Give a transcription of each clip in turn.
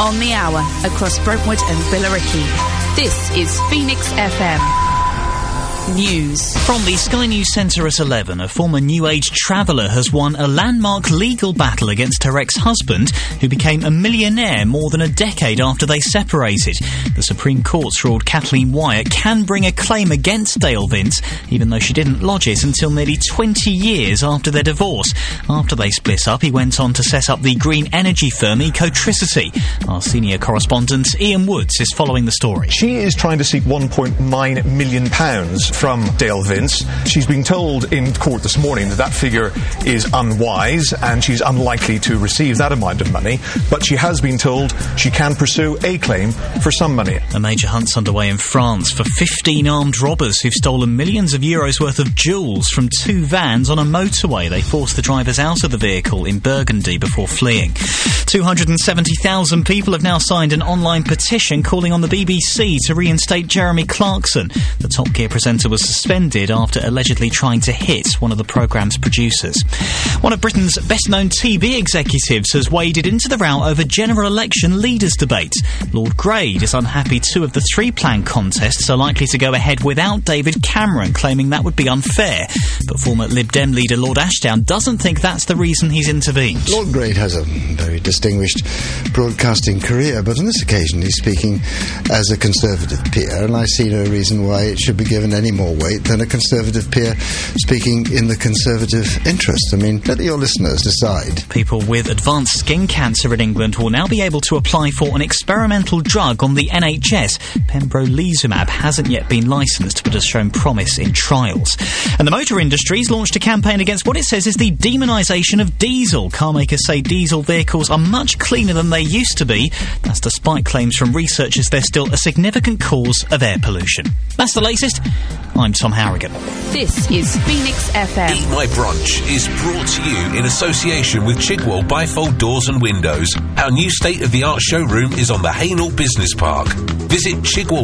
On the hour, across Brentwood and Billericay. This is Phoenix FM. News. From the Sky News Centre at 11, a former New Age traveller has won a landmark legal battle against her ex-husband, who became a millionaire more than a decade after they separated. The Supreme Court's ruled Kathleen Wyatt can bring a claim against Dale Vince, even though she didn't lodge it until nearly 20 years after their divorce. After they split up, he went on to set up the green energy firm Ecotricity. Our senior correspondent Ian Woods is following the story. She is trying to seek £1.9 million from Dale Vince. She's been told in court this morning that that figure is unwise and she's unlikely to receive that amount of money, but she has been told she can pursue a claim for some money. A major hunt's underway in France for 15 armed robbers who've stolen millions of euros worth of jewels from 2 vans on a motorway. They forced the drivers out of the vehicle in Burgundy before fleeing. 270,000 people have now signed an online petition calling on the BBC to reinstate Jeremy Clarkson. The Top Gear presenter was suspended after allegedly trying to hit one of the programme's producers. One of Britain's best-known TV executives has waded into the row over general election leaders' debate. Lord Grade is unhappy 2 of the 3 planned contests are likely to go ahead without David Cameron, claiming that would be unfair. But former Lib Dem leader Lord Ashdown doesn't think that's the reason he's intervened. Lord Grade has a very distinguished broadcasting career, but on this occasion he's speaking as a Conservative peer, and I see no reason why it should be given any more weight than a Conservative peer speaking in the Conservative interest. I mean, let your listeners decide. People with advanced skin cancer in England will now be able to apply for an experimental drug on the NHS. Pembrolizumab hasn't yet been licensed, but has shown promise in trials. And the motor industry's launched a campaign against what it says is the demonisation of diesel. Car makers say diesel vehicles are much cleaner than they used to be. That's despite claims from researchers they're still a significant cause of air pollution. That's the latest. I'm Tom Harrigan. This is Phoenix FM. Eat My Brunch is brought to you in association with Chigwell Bifold Doors and Windows. Our new state-of-the-art showroom is on the Hainault Business Park. Visit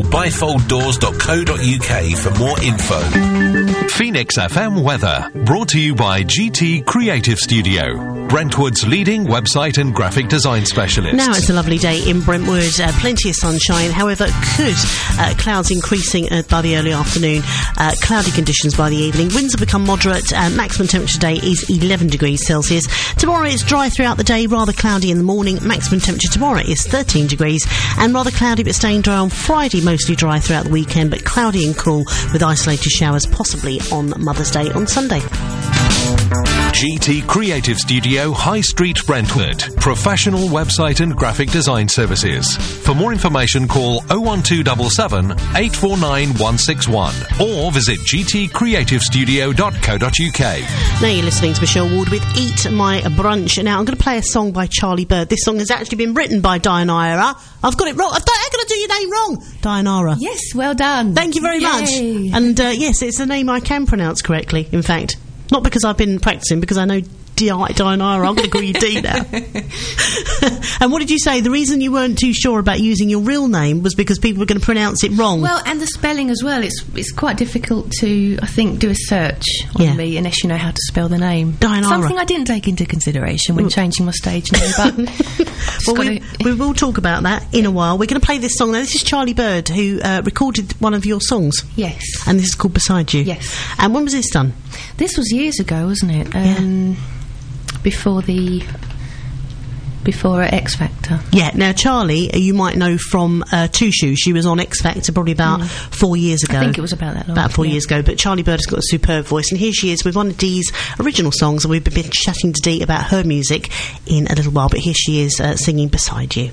chigwellbifolddoors.co.uk for more info. Phoenix FM weather, brought to you by GT Creative Studio, Brentwood's leading website and graphic design specialist. Now it's a lovely day in Brentwood, plenty of sunshine, however clouds increasing by the early afternoon, cloudy conditions by the evening, winds will become moderate, maximum temperature today is 11 degrees Celsius. Tomorrow it's dry throughout the day, rather cloudy in the morning, maximum temperature tomorrow is 13 degrees, and rather cloudy but staying dry on Friday, mostly dry throughout the weekend, but cloudy and cool with isolated showers possibly on Mother's Day on Sunday. GT Creative Studio, High Street, Brentwood. Professional website and graphic design services. For more information, call 01277 849 161 or visit gtcreativestudio.co.uk. Now you're listening to Michelle Ward with Eat My Brunch. Now I'm going to play a song by Charlie Bird. This song has actually been written by Dianara. I've got it wrong. How can I do your name wrong? Dianara. Yes, well done. Thank you very much. And yes, it's a name I can pronounce correctly, in fact. Not because I've been practising, because I know Dianara. I'm going to call you D now. And what did you say? The reason you weren't too sure about using your real name was because people were going to pronounce it wrong. Well, and the spelling as well. It's quite difficult to, I think, do a search on me unless you know how to spell the name. Dianara. Something I didn't take into consideration when changing my stage name. But well, we will talk about that in a while. We're going to play this song now. This is Charlie Bird, who recorded one of your songs. Yes. And this is called Beside You. Yes. And when was this done? This was years ago, wasn't it? Before X Factor. Yeah, now Charlie, you might know from Two Shoes. She was on X Factor probably about 4 years ago. I think it was about that long. About 4 years ago. But Charlie Bird has got a superb voice, and here she is with one of Dee's original songs, and we've been chatting to Dee about her music in a little while, but here she is singing Beside You.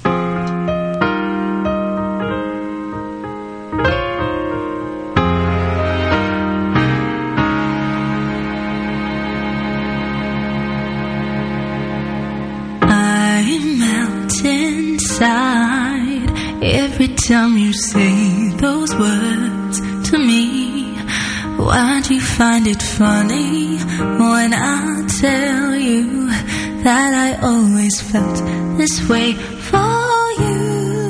Every time you say those words to me, why'd you find it funny when I tell you that I always felt this way for you?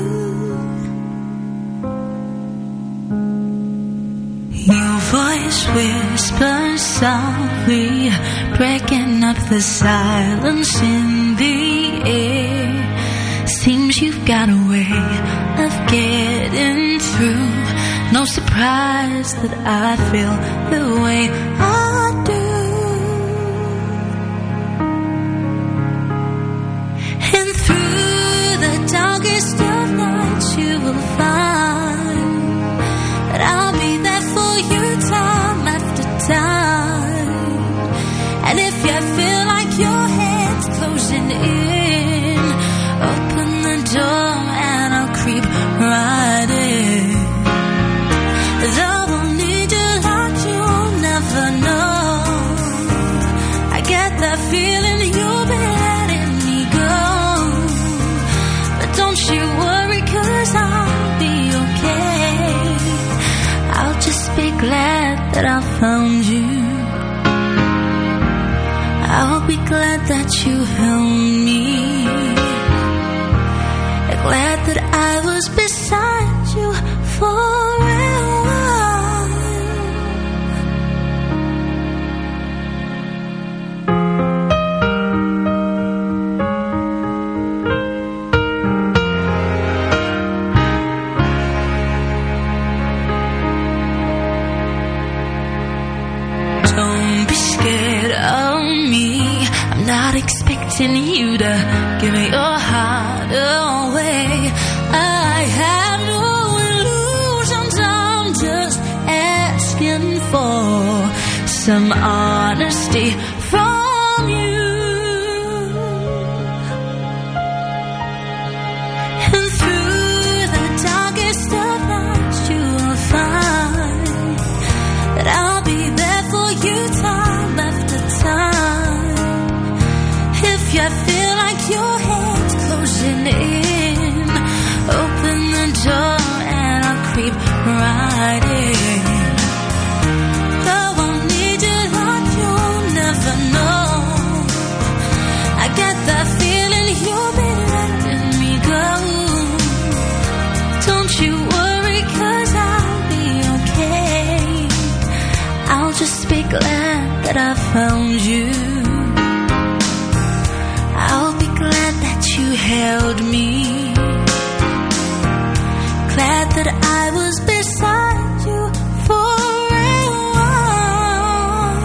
Your voice whispers softly, breaking up the silence in the air. Seems you've got a way of getting through. No surprise that I feel the way I do. And through the darkest of nights you will find that I'll be there for you time after time. And if you feel like your head's closing in, open the door and I'll creep right in. Though I'll need you like you'll never know, I get that feeling you'll be letting me go. But don't you worry, 'cause I'll be okay. I'll just be glad that I found you. I'll be glad that you held me. Glad that I was beside you for a Don't be scared of me. I'm not expecting you to give me your heart away. I have no illusions. I'm just asking for some honesty from you. And through the darkest of nights you'll find that I'll be there for you time after time. If you feel like your head's closing in, open the door and I'll creep right in. Though I'll need you like you'll never know, I get that feeling you'll be letting me go. Don't you worry, 'cause I'll be okay. I'll just be glad that I found you. I'll be glad that you held me. Glad that I was beside you for a while.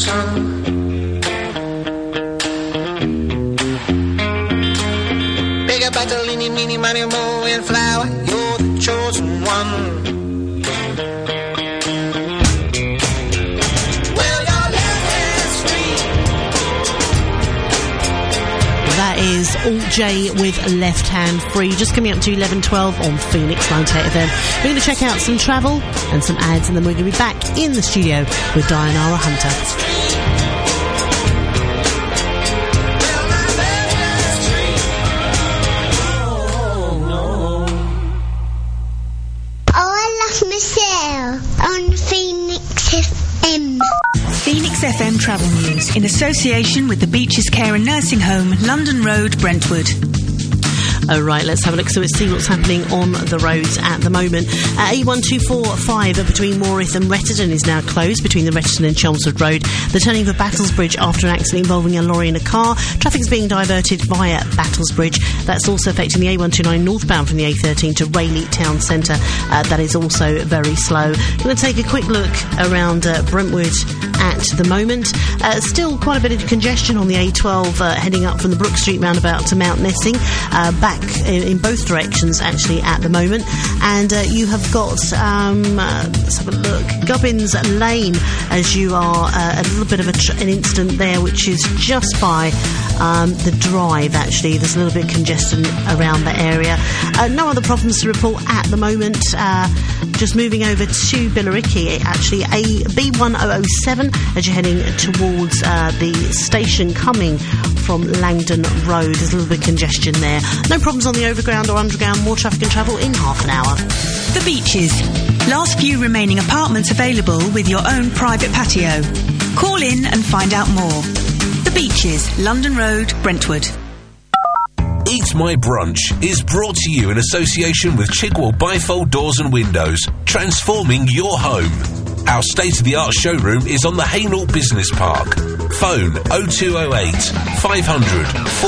sun. Bigger battle, eeny, meeny, miny, moe, and flower, you're the chosen one. That is Alt J with Left Hand Free, just coming up to 11:12 on Phoenix 98 FM. We're going to check out some travel and some ads, and then we're going to be back in the studio with Dianara Hunter. Phoenix FM Travel News in association with the Beaches Care and Nursing Home, London Road, Brentwood. Oh, right, let's have a look. So let's see what's happening on the roads at the moment. A1245 between Morith and Retterton is now closed between the Retterton and Chelmsford Road. The turning for Battlesbridge after an accident involving a lorry and a car. Traffic is being diverted via Battlesbridge. That's also affecting the A129 northbound from the A13 to Rayleigh Town Centre. That is also very slow. I'm going to take a quick look around Brentwood at the moment. Still quite a bit of congestion on the A12 heading up from the Brook Street roundabout to Mount Nessing. Back in both directions actually at the moment, and you have got let's have a look, Gubbins Lane as you are a little bit of an incident there, which is just by the drive. Actually, there's a little bit of congestion around the area. No other problems to report at the moment. Just moving over to Billericay, actually a B1007 as you're heading towards the station coming from Langdon Road. There's a little bit of congestion there. No problems on the overground or underground. More traffic and travel in half an hour. The Beaches. Last few remaining apartments available with your own private patio. Call in and find out more. The Beaches, London Road, Brentwood. Eat My Brunch is brought to you in association with Chigwell Bifold Doors and Windows, transforming your home. Our state-of-the-art showroom is on the Hainault Business Park. Phone 0208 500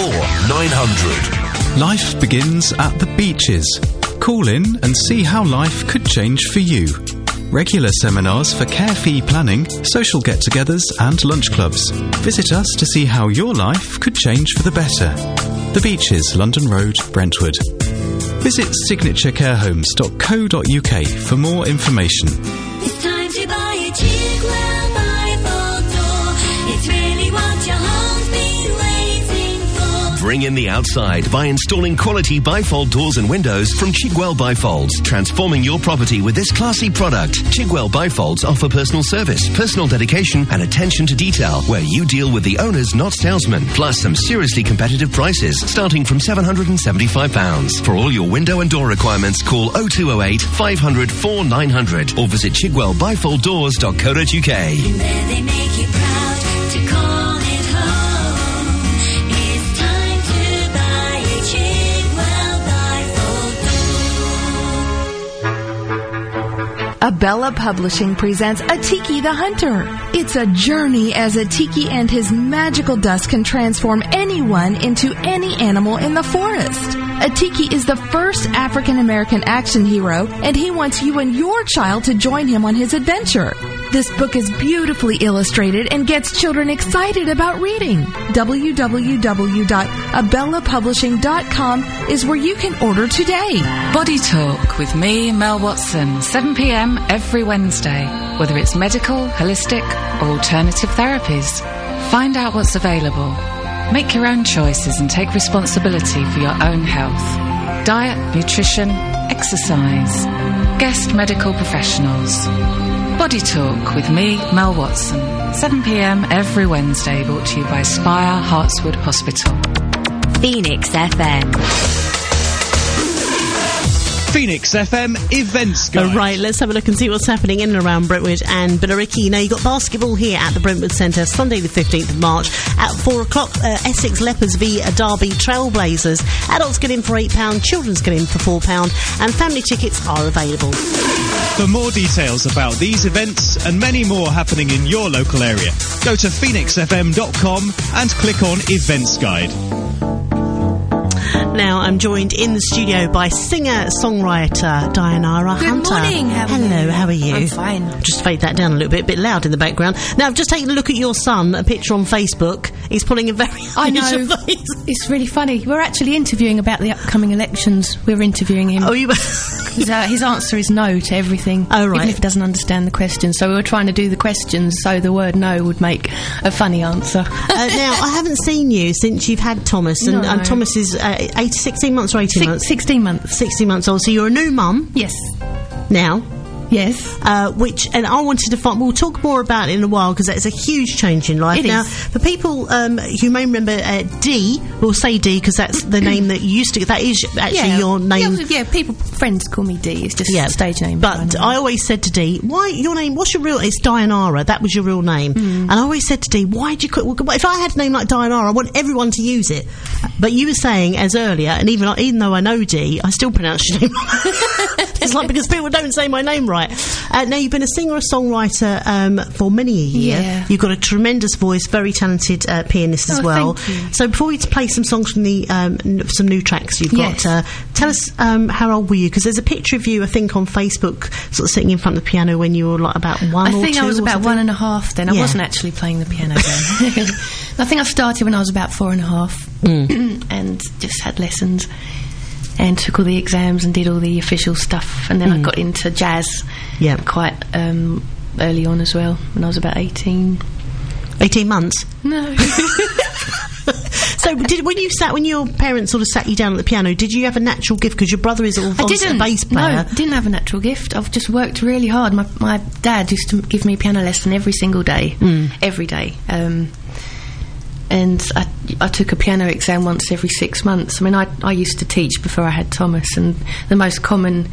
4900. Life begins at the Beaches. Call in and see how life could change for you. Regular seminars for carefree planning, social get-togethers and lunch clubs. Visit us to see how your life could change for the better. The Beaches, London Road, Brentwood. Visit signaturecarehomes.co.uk for more information. It's time to buy a Chigwell bifold door. It's really what your home's been waiting for. Bring in the outside by installing quality bifold doors and windows from Chigwell Bifolds, transforming your property with this classy product. Chigwell Bifolds offer personal service, personal dedication and attention to detail, where you deal with the owners, not salesmen, plus some seriously competitive prices starting from £775. For all your window and door requirements, call 0208 500 4900 or visit chigwellbifolddoors.co.uk. And there they make you proud to call it home. It's time to buy a Chigwell bifold door. Abella Publishing presents A Tiki the Hunter. It's a journey as a tiki and his magical dust can transform anyone into any animal in the forest. A tiki is the first African-American action hero, and he wants you and your child to join him on his adventure. This book is beautifully illustrated and gets children excited about reading. www.abellapublishing.com is where you can order today. Body Talk with me, Mel Watson, 7 p.m. every Wednesday. Whether it's medical, holistic or alternative therapies, find out what's available. Make your own choices and take responsibility for your own health. Diet, nutrition, exercise. Guest medical professionals. Body Talk with me, Mel Watson. 7 p.m. every Wednesday, brought to you by Spire Hartswood Hospital. Phoenix FM. Phoenix FM Events Guide. Right, let's have a look and see what's happening in and around Brentwood and Billericay. Now, you've got basketball here at the Brentwood Centre, Sunday the 15th of March at 4 o'clock. Essex Leopards v Derby Trailblazers. Adults get in for £8, children's get in for £4, and family tickets are available. For more details about these events and many more happening in your local area, go to phoenixfm.com and click on Events Guide. Now I'm joined in the studio by singer-songwriter Dianara Hunter. Good morning. Hello, how are you? I'm fine. Just fade that down a little bit, a bit loud in the background. Now I've just taken a look at your son, a picture on Facebook. He's pulling a very unusual face. It's really funny. We're actually interviewing about the upcoming elections. We're interviewing him. Oh, you his answer is no to everything. Oh, right. Even if he doesn't understand the question. So we were trying to do the questions so the word no would make a funny answer. Now, I haven't seen you since you've had Thomas, and No. Thomas is 16 months or 18 months? 16 months. 16 months old. So you're a new mum? Yes. Now? Yes. And I wanted to find, we'll talk more about it in a while because that's a huge change in life. It now, is. for people who may remember Dee, we'll say Dee because that's the name that you used to, that is actually your name. Yeah, friends call me Dee. It's just a stage name. But I always said to Dee, why, your name, what's your real, it's Dianara, that was your real name. And I always said to Dee, why did you, if I had a name like Dianara, I want everyone to use it. But you were saying, as earlier, and even though I know Dee, I still pronounce your name It's like because people don't say my name right. Now, you've been a singer, a songwriter for many a year. Yeah. You've got a tremendous voice, very talented pianist as well. Thank you. So before we play some songs from the some new tracks you've got, tell us how old were you? Because there's a picture of you, I think, on Facebook, sort of sitting in front of the piano when you were like about 1 or 2. I think I was about something. 1.5 then. I wasn't actually playing the piano then. I think I started when I was about 4.5 and just had lessons and took all the exams and did all the official stuff, and then I got into jazz quite early on as well, when I was about 18. 18 months? No. So when your parents sort of sat you down at the piano, did you have a natural gift? Because your brother is a bass player. No, didn't have a natural gift. I've just worked really hard. My dad used to give me a piano lesson every single day, every day. And I took a piano exam once every 6 months. I mean, I used to teach before I had Thomas, and the most common,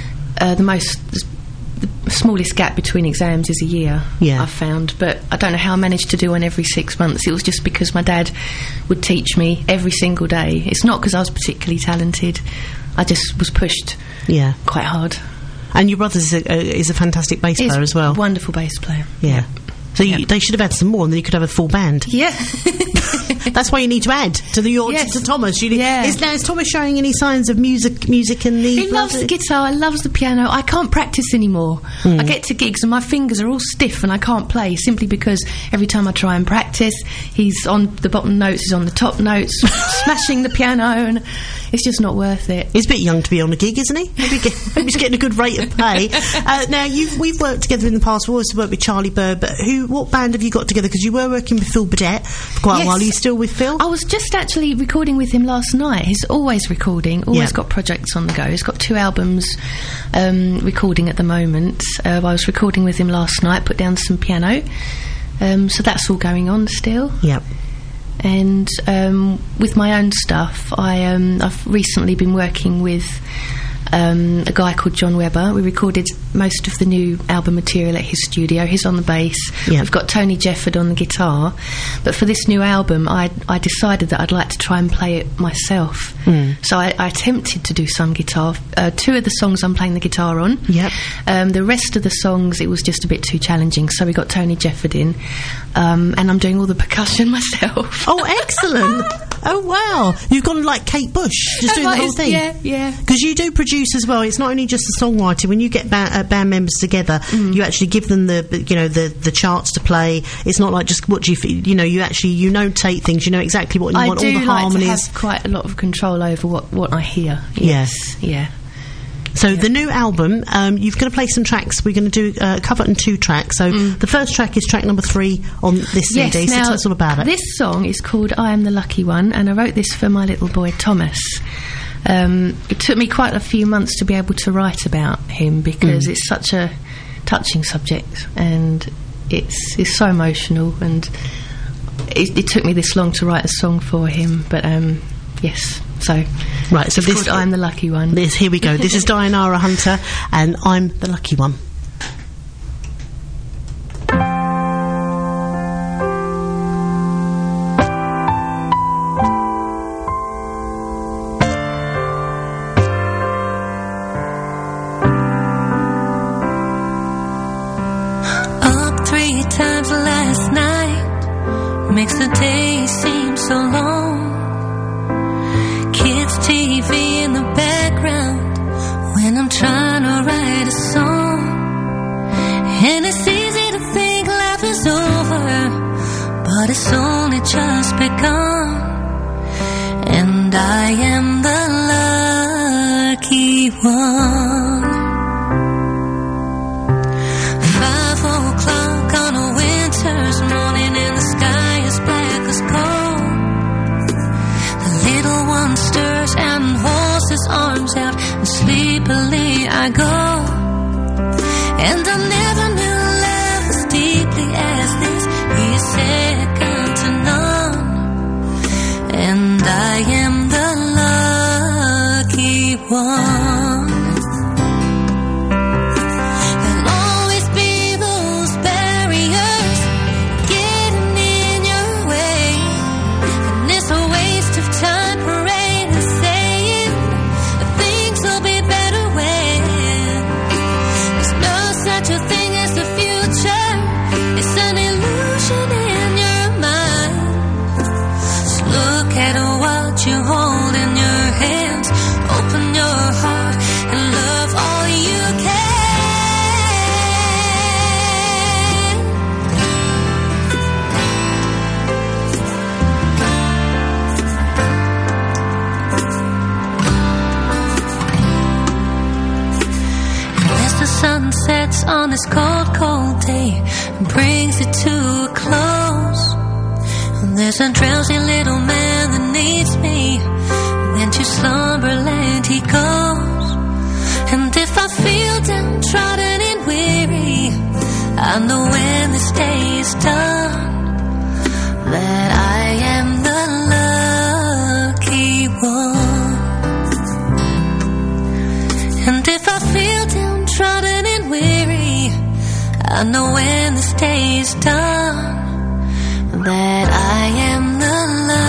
the smallest gap between exams is a year, I've found. But I don't know how I managed to do one every 6 months. It was just because my dad would teach me every single day. It's not because I was particularly talented. I just was pushed quite hard. And your brother is a fantastic bass player as well. Wonderful bass player. Yeah. So they should have had some more, and then you could have a full band. Yeah. That's why you need to add to Thomas. Is Thomas showing any signs of music in the... He loves the guitar, he loves the piano. I can't practice anymore. I get to gigs and my fingers are all stiff and I can't play, simply because every time I try and practice, he's on the bottom notes, he's on the top notes, smashing the piano, and it's just not worth it. He's a bit young to be on a gig, isn't he? Maybe he's getting a good rate of pay. Now, we've worked together in the past. We've also worked with Charlie Bird, but what band have you got together? Because you were working with Phil Burdett for quite a while. Are you still with Phil? I was just actually recording with him last night. He's always recording, always got projects on the go. He's got 2 albums recording at the moment. I was recording with him last night, put down some piano. So that's all going on still. Yep. And with my own stuff, I've recently been working with a guy called John Webber. We recorded most of the new album material at his studio. He's on the bass. We've got Tony Jefford on the guitar. But for this new album, I decided that I'd like to try and play it myself. So I attempted to do some guitar. 2 of the songs I'm playing the guitar on. The rest of the songs, it was just a bit too challenging, so we got Tony Jefford in. And I'm doing all the percussion myself. Oh, excellent. Oh, wow. You've gone like Kate Bush, just doing the whole thing. Yeah. Because you do produce as well. It's not only just the songwriting. When you get band members together, you actually give them the charts to play. It's not like just what you actually notate things. You know exactly what you want. All the harmonies. I do have quite a lot of control over what I hear. Yes. Yeah. So the new album, you're going to play some tracks. We're going to do cover and 2 tracks. So the first track is track number 3 on this CD. So tell us all about it. This song is called I Am the Lucky One, and I wrote this for my little boy Thomas. It took me quite a few months to be able to write about him, because it's such a touching subject, and it's so emotional, and it took me this long to write a song for him. But yes. So this I'm the Lucky One. Here we go. This is Dianara Hunter, and I'm the Lucky One. Up 3 times last night makes the day seem so long. Kids TV in the background when I'm trying to write a song. And it's easy to think life is over, but it's only just begun. And I am the lucky one. 5 o'clock on a winter's morning and the sky is black as coal. The little one stirs and holds his arms out, and sleepily I go. And I never knew love as deeply as this. He is second to none. And I am the lucky one. There'll always be those barriers getting in your way, and it's a waste of time parading, saying things will be better when there's no such a thing as the future. It's an illusion in your mind. Just look at what you hold in your hands. Open your heart and love all you can. And as the sun sets on this cold, cold day and brings it to a close, and there's a drowsy little man that needs me, and then to slumberland he goes. And if I feel downtrodden and weary, I know when this day is done that I am the lucky one. And if I feel downtrodden and weary, I know when this day is done that I am the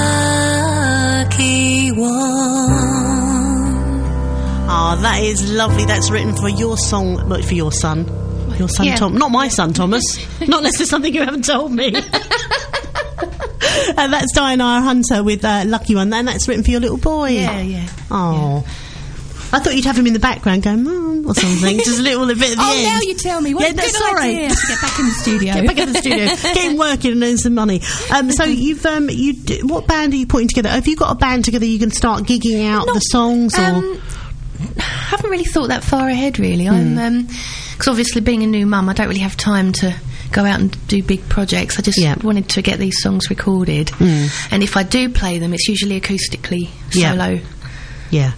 lucky one. Ah, that is lovely. That's written for your song, but for your son. Your son, Yeah. Tom. Not my son, Thomas. Not unless there's something you haven't told me. That's Diana Hunter with Lucky One. And that's written for your little boy. Yeah. Oh. I thought you'd have him in the background going, Mum, or something. Just a little bit at the end. Now you tell me. What a good idea to get back in the studio. Get back in the studio. Get him working and earn some money. So you've, what band are you putting together? Have you got a band together you can start gigging out the songs? Or haven't really thought that far ahead, really. I'm because obviously being a new mum, I don't really have time to go out and do big projects. I just wanted to get these songs recorded, and if I do play them, it's usually acoustically solo. Yeah.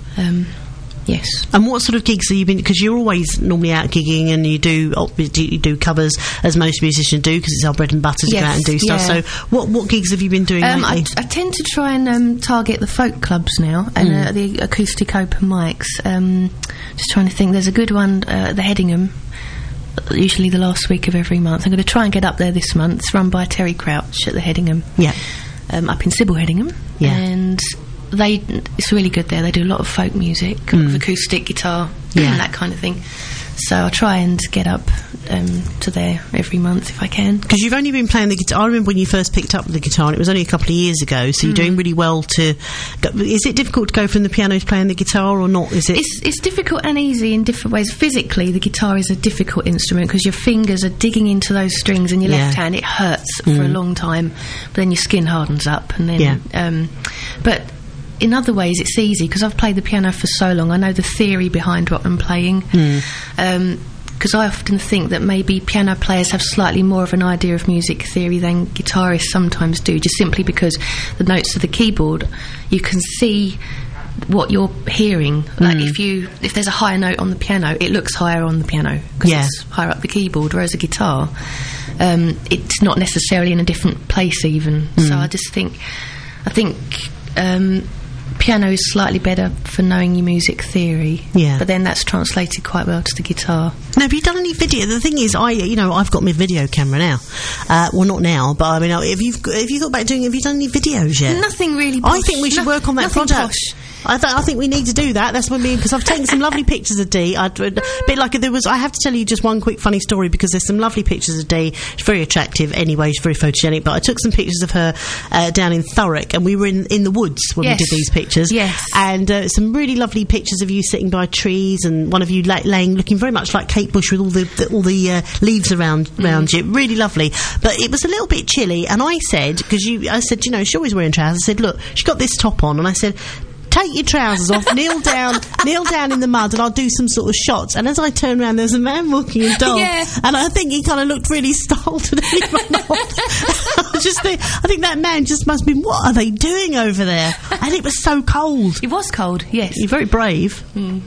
Yes. And what sort of gigs have you been? Because you're always normally out gigging, and you do covers as most musicians do, because it's our bread and butter to go out and do stuff. So what gigs have you been doing lately? I tend to try and target the folk clubs now and the acoustic open mics. Just trying to think. There's a good one at the Headingham, usually the last week of every month. I'm going to try and get up there this month. It's run by Terry Crouch at the Headingham. Yeah. Up in Sybil Headingham. Yeah. And it's really good there. They do a lot of folk music, with acoustic guitar, and that kind of thing. So I try and get up to there every month if I can. Because you've only been playing the guitar. I remember when you first picked up the guitar, and it was only a couple of years ago. So you're doing really well to. Is it difficult to go from the piano to playing the guitar, or not? Is it? It's difficult and easy in different ways. Physically, the guitar is a difficult instrument because your fingers are digging into those strings, and your left hand, it hurts for a long time. But then your skin hardens up, and then. But in other ways, it's easy because I've played the piano for so long. I know the theory behind what I'm playing. Because I often think that maybe piano players have slightly more of an idea of music theory than guitarists sometimes do, just simply because the notes of the keyboard, you can see what you're hearing. Like if there's a higher note on the piano, it looks higher on the piano because it's higher up the keyboard, whereas a guitar, it's not necessarily in a different place even. So I think piano is slightly better for knowing your music theory, but then that's translated quite well to the guitar. Now, have you done any video? The thing is, I've got my video camera now. Well, not now, but I mean, have you thought about have you done any videos yet? Nothing really posh. I think we should work on that project. Posh. I think we need to do that. That's what I mean, because I've taken some lovely pictures of Dee. A bit like I have to tell you just one quick funny story, because there's some lovely pictures of Dee. She's very attractive anyway, she's very photogenic, but I took some pictures of her down in Thurrock, and we were in the woods when we did these pictures. Yes. And some really lovely pictures of you sitting by trees, and one of you looking very much like Kate Bush with all the leaves around you. Really lovely. But it was a little bit chilly, and I said, you know, she's always wearing trousers. I said, look, she's got this top on, and I said, take your trousers off, kneel down in the mud, and I'll do some sort of shots. And as I turned around, there was a man walking a dog, and I think he kind of looked really startled, and he ran off. I think that man just must have been, what are they doing over there? And it was so cold. It was cold, yes. You're very brave.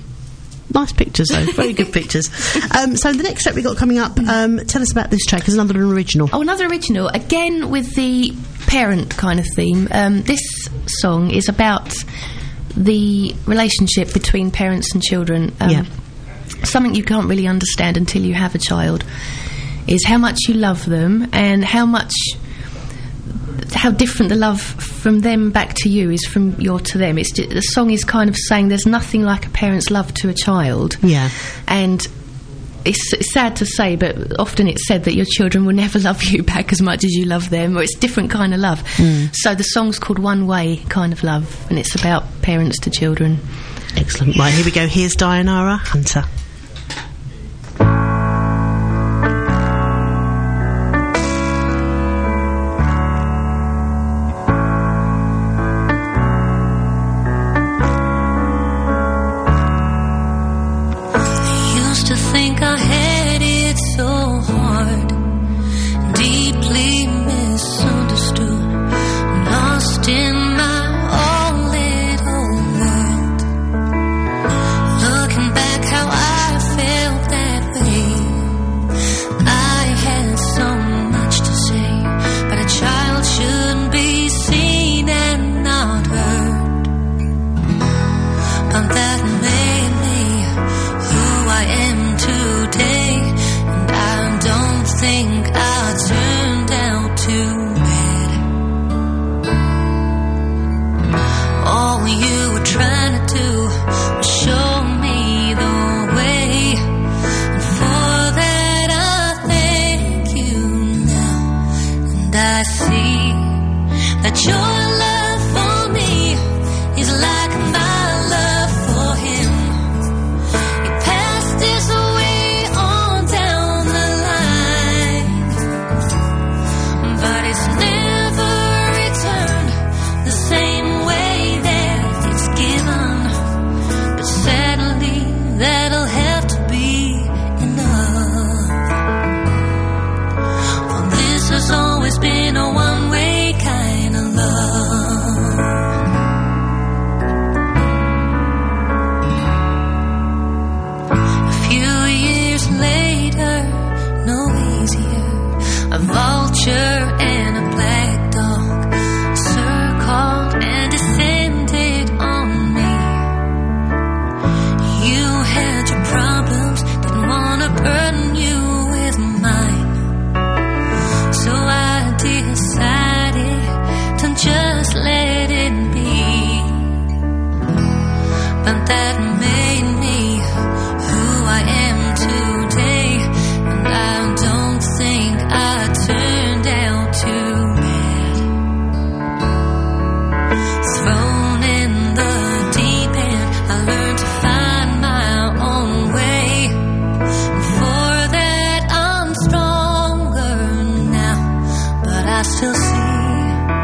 Nice pictures, though. Very good pictures. So the next track we've got coming up, tell us about this track. It's another original. Oh, another original. Again, with the parent kind of theme. This song is about the relationship between parents and children. Something you can't really understand until you have a child is how much you love them, and how different the love from them back to you is from your to them. The song is kind of saying there's nothing like a parent's love to a child. Yeah. And it's sad to say, but often it's said that your children will never love you back as much as you love them, or it's a different kind of love. So the song's called One Way Kind of Love, and it's about parents to children. Excellent. Right, here we go. Here's Dianara Hunter.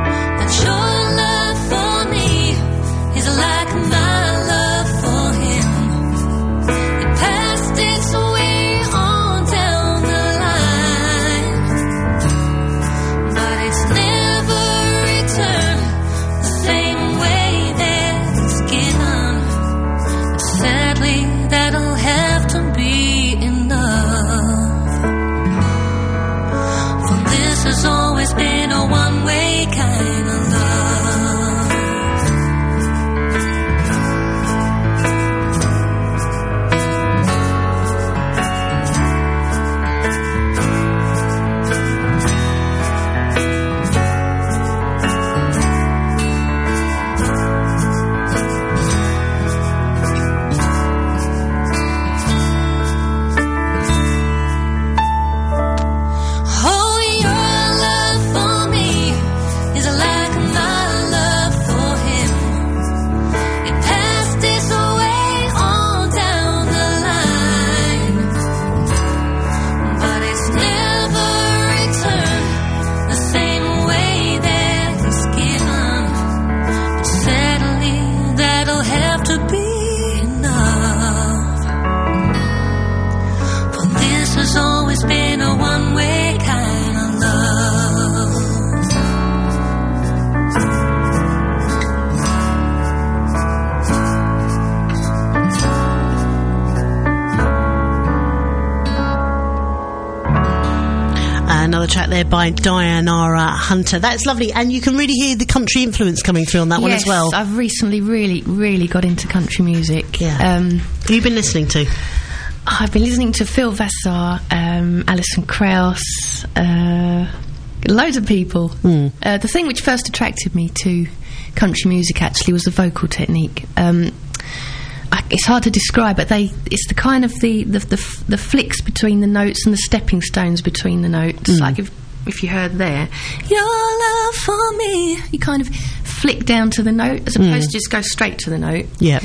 Your love for me is like my love for him. another track there by Diana Hunter. That's lovely, and you can really hear the country influence coming through on that one as well. Yes, I've recently really got into country music. Yeah. Who have you been listening to? I've been listening to Phil Vassar, Alison Krauss, loads of people. The thing which first attracted me to country music actually was the vocal technique. It's hard to describe, but it's the kind of the flicks between the notes and the stepping stones between the notes. Like if you heard there, your love for me, you kind of flick down to the note as opposed to just go straight to the note. Yeah.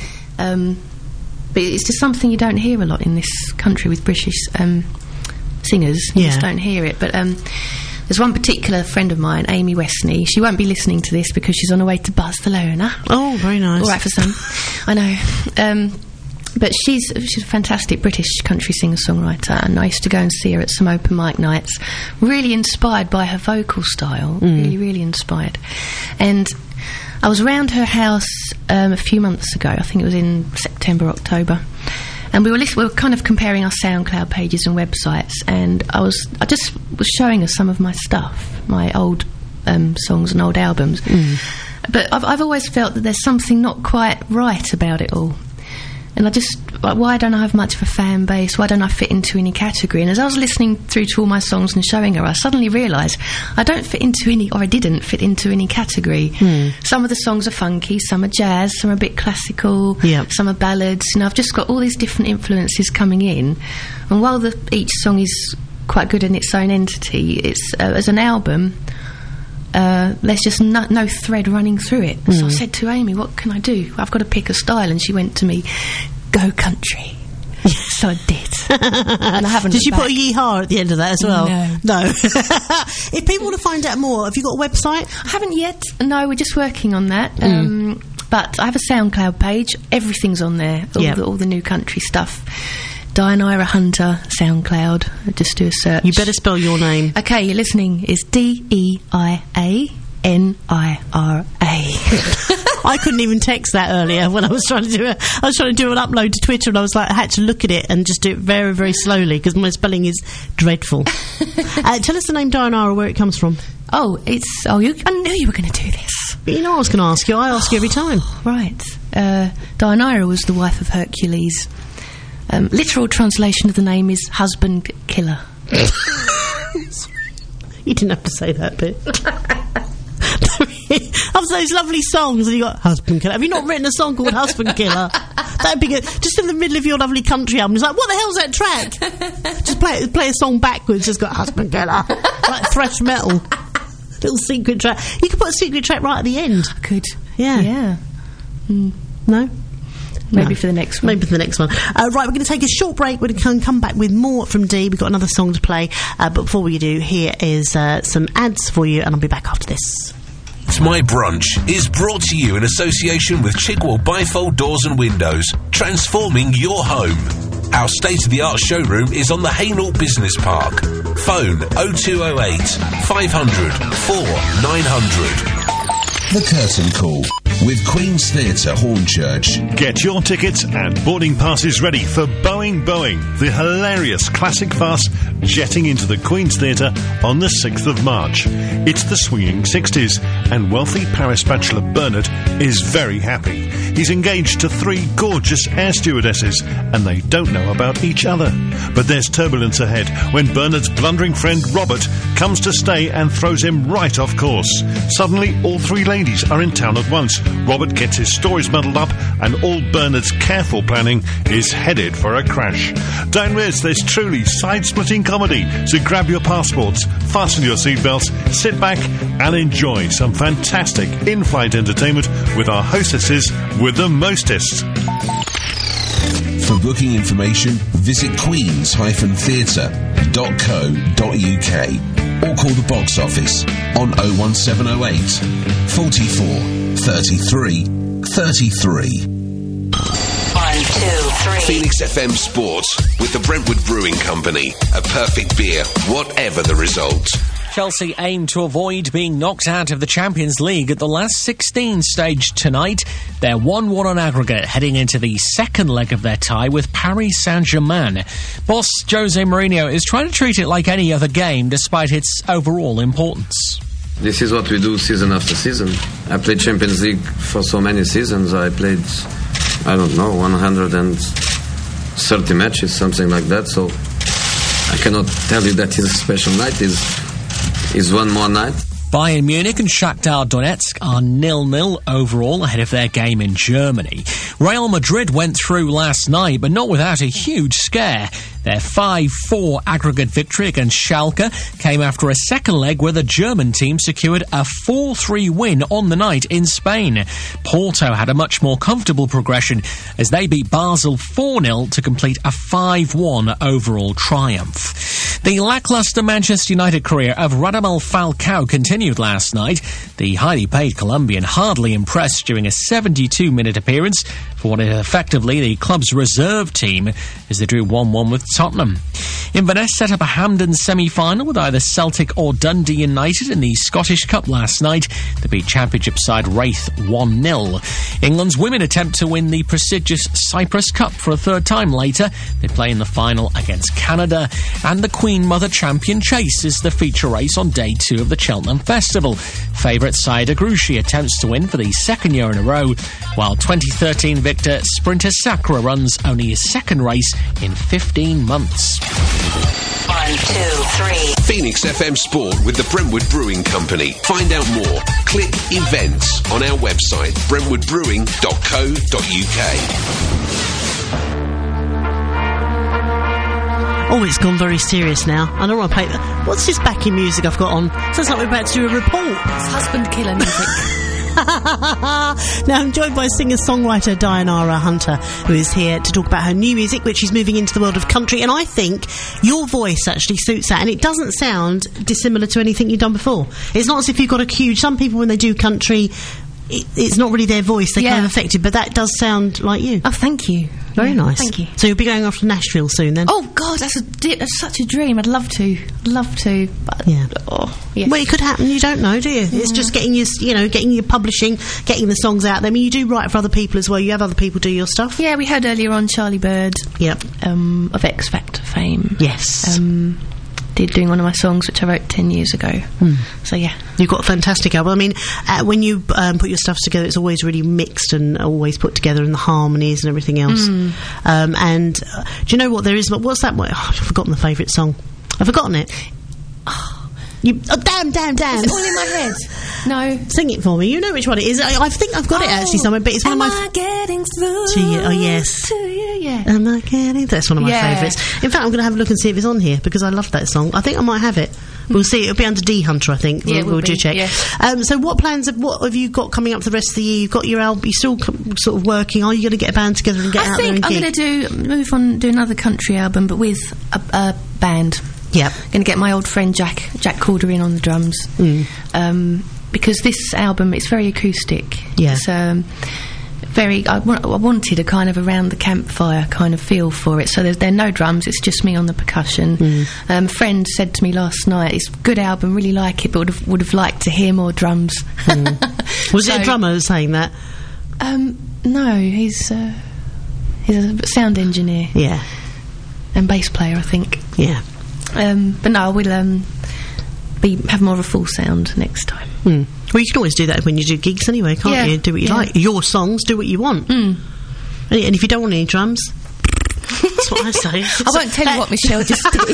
But it's just something you don't hear a lot in this country with British singers. You just don't hear it. But there's one particular friend of mine, Amy Westney. She won't be listening to this because she's on her way to Barcelona. Oh, very nice. All right for some. I know. But she's a fantastic British country singer-songwriter, and I used to go and see her at some open mic nights. Really inspired by her vocal style. Really inspired. And I was around her house a few months ago. I think it was in September, October. And we were kind of comparing our SoundCloud pages and websites, and I just was showing her some of my stuff, my old songs and old albums. But I've always felt that there's something not quite right about it all. And why don't I have much of a fan base? Why don't I fit into any category? And as I was listening through to all my songs and showing her, I suddenly realised I didn't fit into any category. Some of the songs are funky, some are jazz, some are a bit classical, some are ballads. And I've just got all these different influences coming in. And while each song is quite good in its own entity, it's as an album, there's just no thread running through it. So I said to Amy, what can I do? I've got to pick a style. And she went to me, go country. So I did. And I haven't. Did you put a yee-haw at the end of that as well? No. If people want to find out more, have you got a website? I haven't yet. No, we're just working on that. But I have a SoundCloud page. Everything's on there. All the new country stuff. Diana Hunter, SoundCloud. Just do a search. You better spell your name. Okay, you're listening. It's DEIANIRA. I couldn't even text that earlier when I was trying to do an upload to Twitter, and I was like, I had to look at it and just do it very, very slowly because my spelling is dreadful. Tell us the name Diana, where it comes from. I knew you were going to do this. But you know I was going to ask you. I ask you every time. Right. Diana was the wife of Hercules. Literal translation of the name is husband killer. You didn't have to say that bit. Of those lovely songs, and you got Husband Killer. Have you not written a song called Husband Killer? That'd be good. Just in the middle of your lovely country album, it's like, what the hell's that track? Just play a song backwards. Just got Husband Killer, like thrash metal. Little secret track. You could put a secret track right at the end. I could. Yeah. No. Maybe for the next one. Maybe for the next one. Right, we're going to take a short break. We're going to come back with more from Dee. We've got another song to play. But before we do, here is some ads for you, and I'll be back after this. My Brunch is brought to you in association with Chigwell Bifold Doors and Windows, transforming your home. Our state-of-the-art showroom is on the Hainault Business Park. Phone 0208 500 4900. The Curtain Call with Queen's Theatre, Hornchurch. Get your tickets and boarding passes ready for Boeing, the hilarious classic farce jetting into the Queen's Theatre on the 6th of March. It's the swinging 60s, and wealthy Paris bachelor Bernard is very happy. He's engaged to 3 gorgeous air stewardesses, and they don't know about each other. But there's turbulence ahead when Bernard's blundering friend Robert comes to stay and throws him right off course. Suddenly, all 3 ladies are in town at once. Robert gets his stories muddled up, and all Bernard's careful planning is headed for a crash. Don't miss this truly side-splitting comedy, so grab your passports, fasten your seatbelts, sit back and enjoy some fantastic in-flight entertainment with our hostesses with the mostest. For booking information, visit queens-theatre.co.uk or call the box office on 01708 44 33 33. 1, 2, 3. Phoenix FM Sports with the Brentwood Brewing Company. A perfect beer, whatever the result. Chelsea aim to avoid being knocked out of the Champions League at the last 16 stage tonight. They're 1-1 on aggregate heading into the second leg of their tie with Paris Saint-Germain. Boss Jose Mourinho is trying to treat it like any other game despite its overall importance. This is what we do season after season. I played Champions League for so many seasons. I played, 130 matches, something like that. So I cannot tell you that it's a special night. It's one more night. Bayern Munich and Shakhtar Donetsk are 0-0 overall ahead of their game in Germany. Real Madrid went through last night, but not without a huge scare. Their 5-4 aggregate victory against Schalke came after a second leg where the German team secured a 4-3 win on the night in Spain. Porto had a much more comfortable progression as they beat Basel 4-0 to complete a 5-1 overall triumph. The lacklustre Manchester United career of Radamel Falcao continued last night. The highly paid Colombian hardly impressed during a 72-minute appearance for what is effectively the club's reserve team as they drew 1-1 with Tottenham. Inverness set up a Hampden semi-final with either Celtic or Dundee United in the Scottish Cup last night. They beat Championship side Wraith 1-0. England's women attempt to win the prestigious Cyprus Cup for a third time later. They play in the final against Canada. And the Queen Mother Champion Chase is the feature race on day 2 of the Cheltenham Festival. Favourite Saida Grushi attempts to win for the second year in a row, while 2013 victor Sprinter Sakura runs only his second race in 15 months. 1, 2, 3. Phoenix FM Sport with the Brentwood Brewing Company. Find out more. Click events on our website, brentwoodbrewing.co.uk. Oh, it's gone very serious now. I don't want to play that. What's this backing music I've got on? Sounds like we're about to do a report. It's husband killer music. Now, I'm joined by singer-songwriter Dianara Hunter, who is here to talk about her new music, which is moving into the world of country. And I think your voice actually suits that, and it doesn't sound dissimilar to anything you've done before. It's not as if you've got a huge... Some people, when they do country, it's not really their voice. They kind of affect it, but that does sound like you. Oh, thank you. Very nice. Thank you. So you'll be going off to Nashville soon, then? Oh, God, that's such a dream. I'd love to. But, Well, it could happen. You don't know, do you? It's just getting your publishing, getting the songs out there. I mean, you do write for other people as well. You have other people do your stuff. Yeah, we heard earlier on Charlie Bird. Yep. Of X Factor fame. Yes. Doing one of my songs, which I wrote 10 years ago. So, yeah. You've got a fantastic album. I mean, when you put your stuff together, it's always really mixed and always put together in the harmonies and everything else. And do you know what there is? What's that? I've forgotten the favourite song. I've forgotten it. Damn. It's all in my head. No. Sing it for me. You know which one it is. I think I've got it actually somewhere, but it's one of my... Am I getting through to you? Oh, yes. To you, yeah. Am I getting... That's one of my favourites. In fact, I'm going to have a look and see if it's on here, because I love that song. I think I might have it. We'll see. It'll be under D Hunter, I think. Yeah, we'll do check. Yeah. So what have you got coming up for the rest of the year? You've got your album. You're still sort of working. Are you going to get a band together and get out there and I think I'm going to move on, do another country album, but with a band. Yeah. Going to get my old friend Jack Calder in on the drums. Because this album, it's very acoustic. Yeah. It's I wanted a kind of around the campfire kind of feel for it. So there are no drums, it's just me on the percussion. A friend said to me last night, it's a good album, really like it, but would have liked to hear more drums. Was it a drummer saying that? No, he's a sound engineer. Yeah. And bass player, I think. Yeah. But no, we'll have more of a full sound next time. Well, you can always do that when you do gigs anyway, can't you? Do what you like. Your songs, do what you want. And if you don't want any drums, that's what I say. I won't tell you what Michelle just did.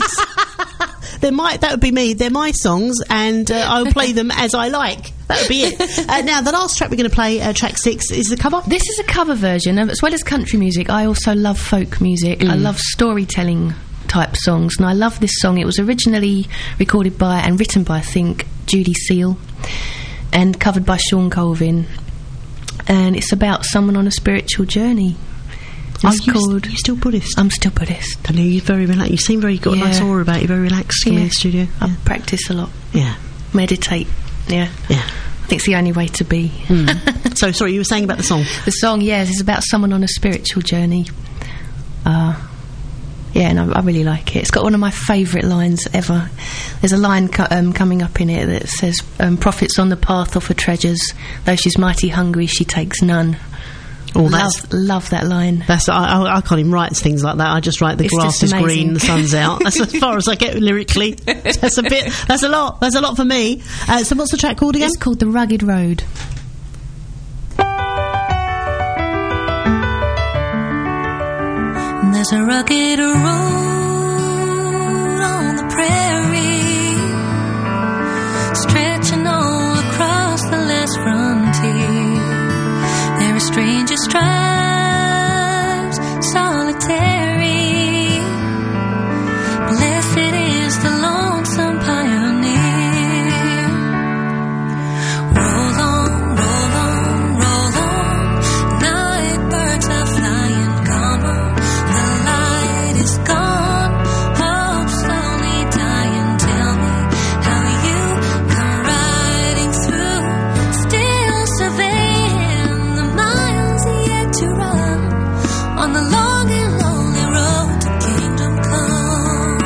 That would be me. They're my songs, and I'll play them as I like. That would be it. Now, the last track we're going to play, track 6, is a cover? This is a cover version. As well as country music, I also love folk music. I love storytelling type songs, and I love this song. It was originally recorded by and written by, I think, Judy Seal, and covered by Sean Colvin, and it's about someone on a spiritual journey. It's called... You're still Buddhist? I'm still Buddhist. I know you're very relaxed. You seem very... got a nice aura about you, very relaxed coming in the studio. I practice a lot. Yeah. Meditate. Yeah. I think it's the only way to be. So, sorry, you were saying about the song? The song, yes, is about someone on a spiritual journey. Yeah, and I really like it. It's got one of my favourite lines ever. There's a line coming up in it that says, "Prophet's on the path of her treasures. Though she's mighty hungry, she takes none." Oh, love that line. I can't even write things like that. I just write the grass is green, the sun's out. That's as far as I get lyrically. That's a lot. That's a lot for me. So what's the track called again? It's called The Rugged Road. There's a rugged road on the prairie, stretching all across the last frontier. There are strangest tribes, solitary. Blessed is the lonesome pioneer. Roll on, roll on, roll on. Night birds are flying, come on. The light is gone, hope slowly dying. Tell me how you come riding through, still surveying the miles yet to run on the long and lonely road to kingdom come.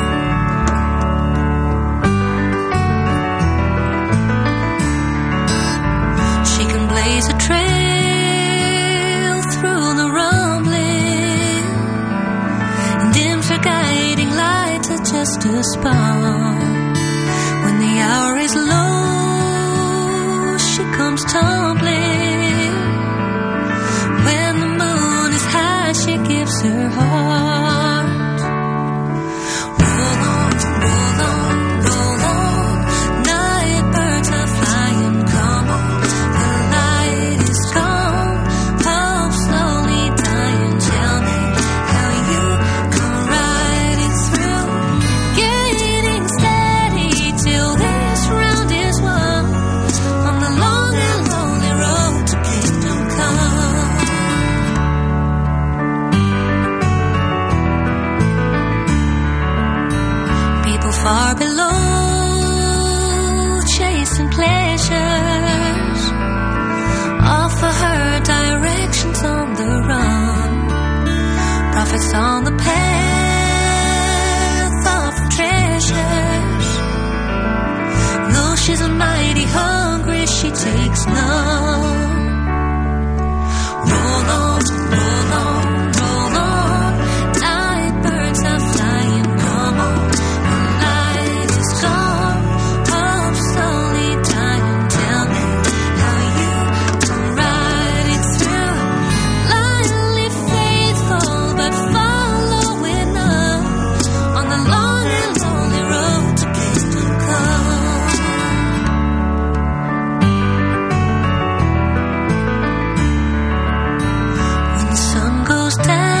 She can blaze a trail through the rumbling, and dims her guiding light to just a spark. When the hour is low, she comes tumbling. When the moon is high, she gives her heart. Roll on, roll on, roll on. Night birds are flying, come on. The light is gone, hope slowly dying. Tell me how you come riding through, getting steady till this round is won on the long and lonely road to kingdom come. People far below, chasing pleasures, offer her directions on the run. Prophets on the path of treasures. Though she's mighty hungry, she takes none. Roll on, roll on, roll on. Night birds are flying, come on. The light is gone, hope slowly dying. Tell me how you come riding through, blindly faithful but following up on the long and lonely road to kingdom come. When the sun goes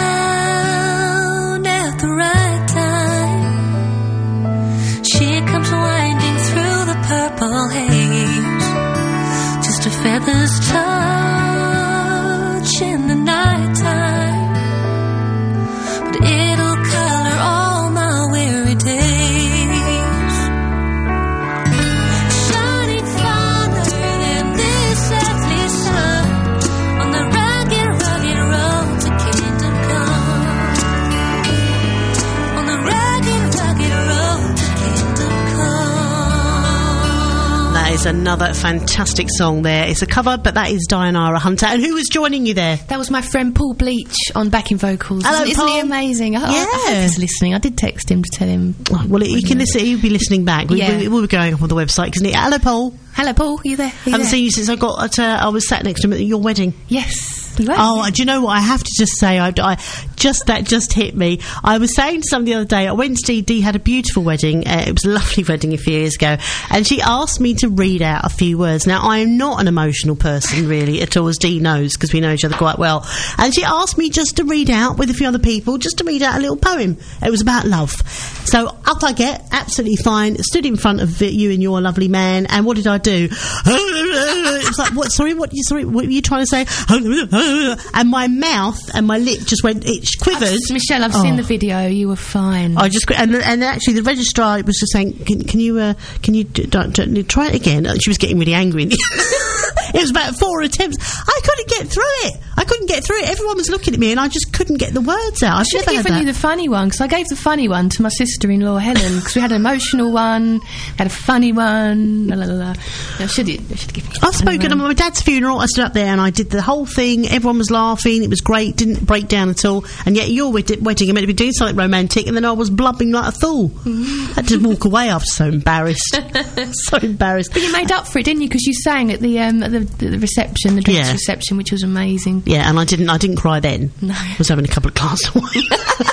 down at the right time, she comes winding through the purple haze, just a feather's touch in the nighttime, but it'll color all my weary days. Shining farther than this earthly sun on the rugged, rugged road to kingdom come. On the rugged, rugged road to kingdom come. That is another fantastic song there. It's a cover, but that is Diana Hunter. And who was joining you there? That was my friend Paul Bleach on backing vocals. Hello, Isn't he Paul. amazing? I hope he's listening. I did text him to tell him. Well, you can listen. He'll be listening back. We'll be going up on the website. Hello, Paul. Hello, Paul. Are you there? I haven't seen you since I was sat next to him at your wedding. Yes. You were. Oh, do you know what? I have to just say, that just hit me. I was saying to somebody the other day, I went to see Dee had a beautiful wedding. It was a lovely wedding a few years ago. And she asked me to read out a few words. Now, I am not an emotional person, really, at all, as Dee knows, because we know each other quite well. And she asked me just to read out, with a few other people, just to read out a little poem. It was about love. So, up I get, absolutely fine, stood in front of you and your lovely man, and what did I do? It was like, what were you trying to say? And my mouth and my lip just went, it quivered. Michelle, I've seen the video. You were fine. I just and actually the registrar was just saying, can you try it again? She was getting really angry. It was about 4 attempts. I couldn't get through it. Everyone was looking at me, and I just couldn't get the words out. I should have given you the funny one, because I gave the funny one to my sister-in-law Helen, because we had an emotional one, had a funny one. La, la, la, la. I should have given you. I've spoken at my dad's funeral. I stood up there and I did the whole thing. Everyone was laughing. It was great. Didn't break down at all. And yet your wedding, you're meant to be doing something romantic, and then I was blubbing like a fool. I had to walk away. I was so embarrassed. So embarrassed. But you made up for it, didn't you? Because you sang at the reception, the drinks reception, which was amazing. Yeah, and I didn't cry then. No. I was having a couple of glasses of wine.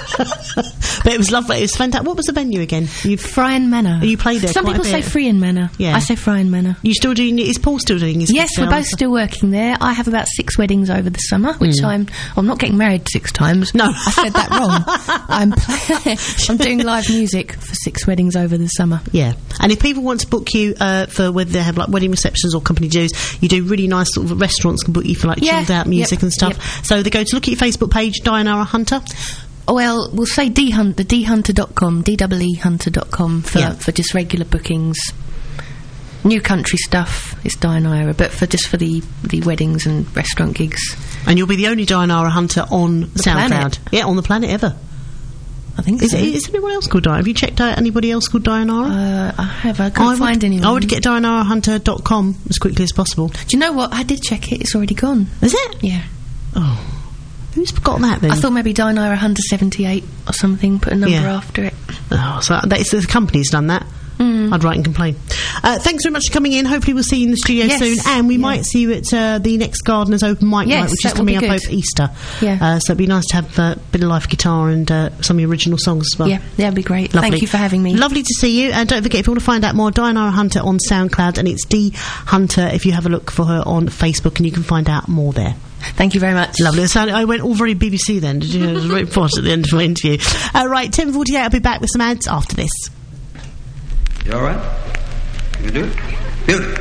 But it was lovely. It was fantastic. What was the venue again? Frian Manor. You played there. Some people say Frian Manor. Yeah. I say Frian Manor. You still doing? Is Paul still doing his? Yes, we're both still working there. I have about 6 weddings over the summer, which I'm not getting married 6 times. No, I said that wrong. I'm doing live music for 6 weddings over the summer. Yeah, and if people want to book you for whether they have like wedding receptions or company dues, you do really nice sort of restaurants can book you for like chilled out music and stuff. Yep. So they go to look at your Facebook page, Dianara Hunter. Well, we'll say dhunter.com, DEEHunter.com for just regular bookings. New country stuff, it's Dianara, but for the weddings and restaurant gigs. And you'll be the only Dianara Hunter on the SoundCloud. Planet. Yeah, on the planet ever. I think so. Is anyone else called Dianara? Have you checked out anybody else called Dianara? I have. I can't find anyone. I would get DianaraHunter.com as quickly as possible. Do you know what? I did check it. It's already gone. Is it? Yeah. Oh. Who's got that then? I thought maybe Dianara Hunter 78 or something, put a number after it. Oh, so the company's done that. I'd write and complain. Thanks very much for coming in. Hopefully we'll see you in the studio soon, and we might see you at the next Gardeners Open Mic Night, which is coming up over Easter. Yeah. So it'd be nice to have a bit of live guitar and some of your original songs as well. Yeah, that'd be great. Lovely. Thank you for having me. Lovely to see you. And don't forget, if you want to find out more, Dianara Hunter on SoundCloud, and it's D Hunter if you have a look for her on Facebook, and you can find out more there. Thank you very much. Lovely. So I went all very BBC then, did you? It was very important at the end of my interview. Right, 10:48, I'll be back with some ads after this. You all right? You do it? Beautiful.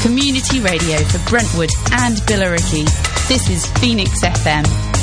Community radio for Brentwood and Billericay. This is Phoenix FM.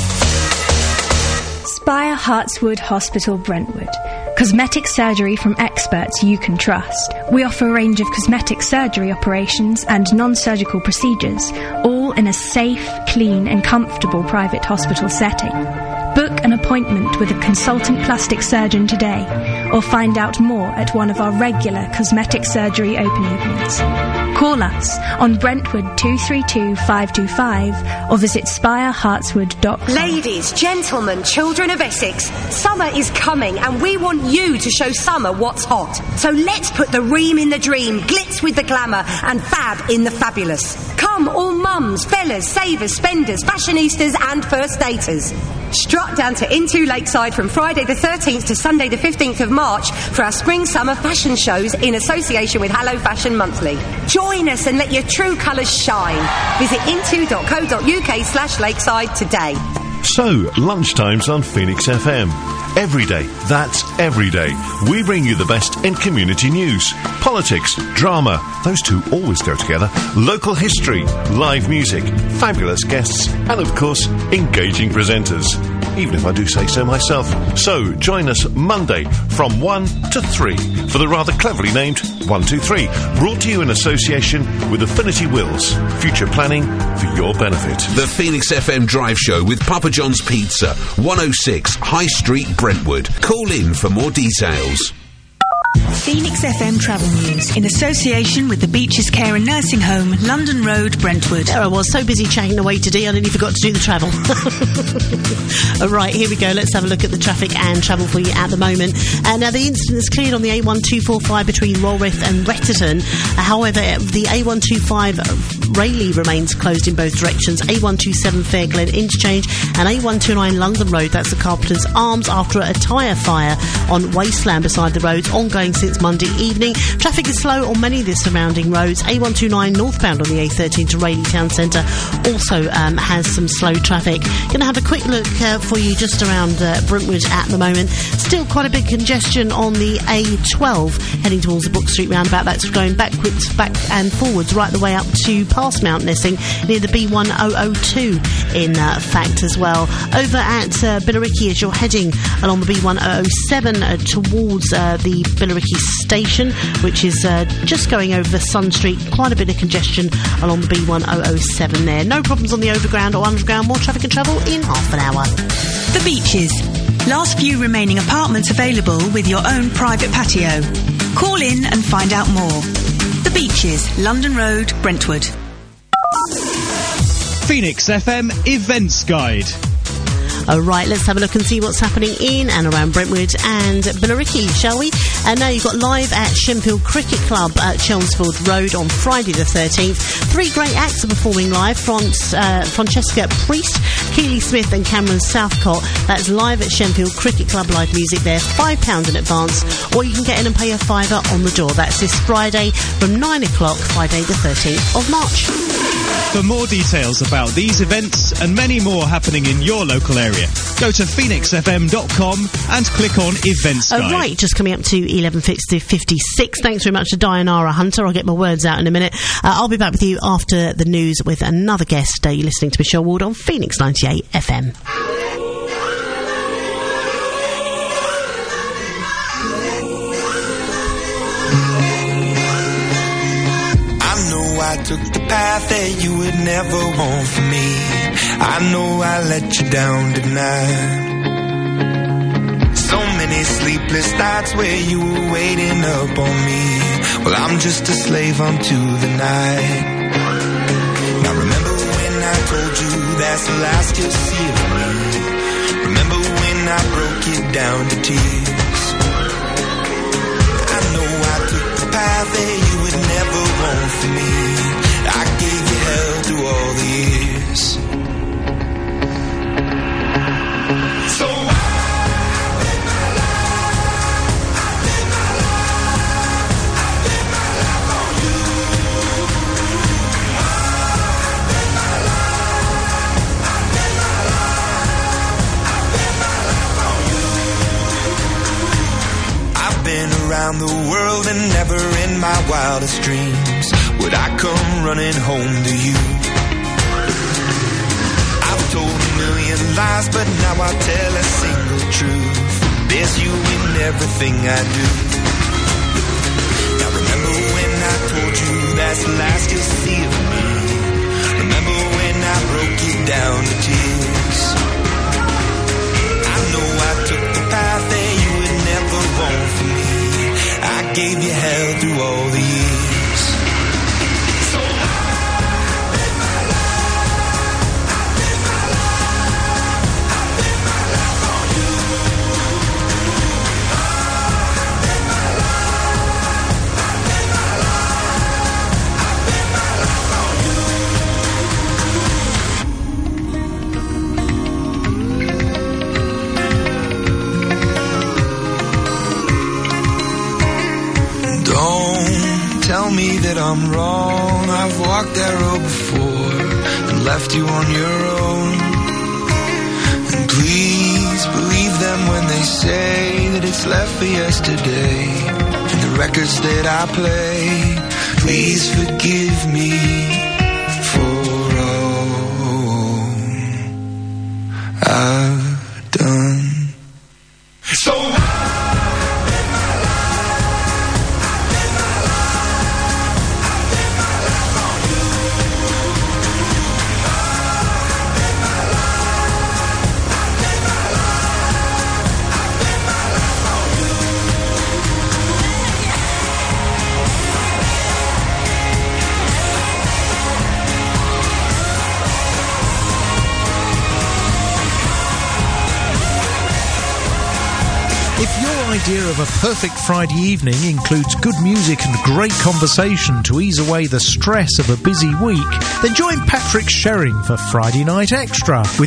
Spire Hartswood Hospital, Brentwood. Cosmetic surgery from experts you can trust. We offer a range of cosmetic surgery operations and non-surgical procedures, all in a safe, clean and comfortable private hospital setting. Book an appointment with a consultant plastic surgeon today, or find out more at one of our regular cosmetic surgery open evenings. Call us on Brentwood 232 525 or visit spirehartswood.com. Ladies, gentlemen, children of Essex, summer is coming and we want you to show summer what's hot. So let's put the ream in the dream, glitz with the glamour and fab in the fabulous. Come, all mums, fellas, savers, spenders, fashionistas and first daters. Strut down to Into Lakeside from Friday the 13th to Sunday the 15th of March for our spring-summer fashion shows in association with Hello Fashion Monthly. Join us and let your true colours shine. Visit into.co.uk/lakeside today. So, lunchtimes on Phoenix FM. Every day, that's every day, we bring you the best in community news, politics, drama, those two always go together, local history, live music, fabulous guests, and of course, engaging presenters. Even if I do say so myself. So, join us Monday from 1 to 3 for the rather cleverly named 123, brought to you in association with Affinity Wills, future planning for your benefit. The Phoenix FM Drive Show with Papa John's Pizza, 106 High Street, Brentwood. Call in for more details. Phoenix FM Travel News in association with the Beaches Care and Nursing Home, London Road, Brentwood. There I was, so busy chatting away today I nearly forgot to do the travel. Right, here we go. Let's have a look at the traffic and travel for you at the moment. Now, the incident is cleared on the A1245 between Walworth and Retterton. However, the A125 Rayleigh remains closed in both directions. A127 Fair Glen Interchange and A129 London Road, that's the Carpenter's Arms, after a tyre fire on Wasteland beside the roads, ongoing since Monday evening. Traffic is slow on many of the surrounding roads. A129 northbound on the A13 to Rayleigh Town Centre also has some slow traffic. Going to have a quick look for you just around Brentwood at the moment. Still quite a big congestion on the A12 heading towards the Brook Street roundabout. That's going back and forwards right the way up to past Mount Nessing near the B1002 in fact as well. Over at Billericay, as you're heading along the B1007 towards the Billericay station, which is just going over Sun Street. Quite a bit of congestion along the B1007 there. No problems on the overground or underground. More traffic and travel in half an hour. The Beaches. Last few remaining apartments available with your own private patio. Call in and find out more. The Beaches, London Road, Brentwood. Phoenix FM Events Guide. Alright, let's have a look and see what's happening in and around Brentwood and Billericay, shall we? And now you've got live at Shenfield Cricket Club at Chelmsford Road on Friday the 13th. 3 great acts are performing live. Francesca Priest, Keely Smith and Cameron Southcott. That's live at Shenfield Cricket Club. Live music there, £5 in advance, or you can get in and pay a £5 on the door. That's this Friday from 9 o'clock, Friday the 13th of March. For more details about these events and many more happening in your local area, go to phoenixfm.com and click on Events Guide. Right, just coming up to 11:56. Thanks very much to Dianara Hunter. I'll get my words out in a minute. I'll be back with you after the news with another guest. You're listening to Michelle Ward on Phoenix 98 FM. I took the path that you would never want for me. I know I let you down tonight. So many sleepless nights where you were waiting up on me. Well, I'm just a slave unto the night. Now remember when I told you that's the last you'll see of me. Remember when I broke it down to tears. I know I took the path that you would never want for me. I gave you hell through all the years. So I live my life on you. I've been around the world and never in my wildest dreams would I come come running home to you. I've told a million lies, but now I tell a single truth. There's you in everything I do. Now remember when I told you that's the last you'll see of me. Remember when I broke you down to tears. I know I took the path that you would never want for me. I gave you hell through all the years. So I live my life, I live my life, I live my life on you. I live my life, I live my life, I live my life on you. Don't tell me that I'm wrong. I've walked that road before and left you on your own. And please believe them when they say that it's left for yesterday. And the records that I play, please forgive me for all I've done. So if your idea of a perfect Friday evening includes good music and great conversation to ease away the stress of a busy week, then join Patrick Sherring for Friday Night Extra with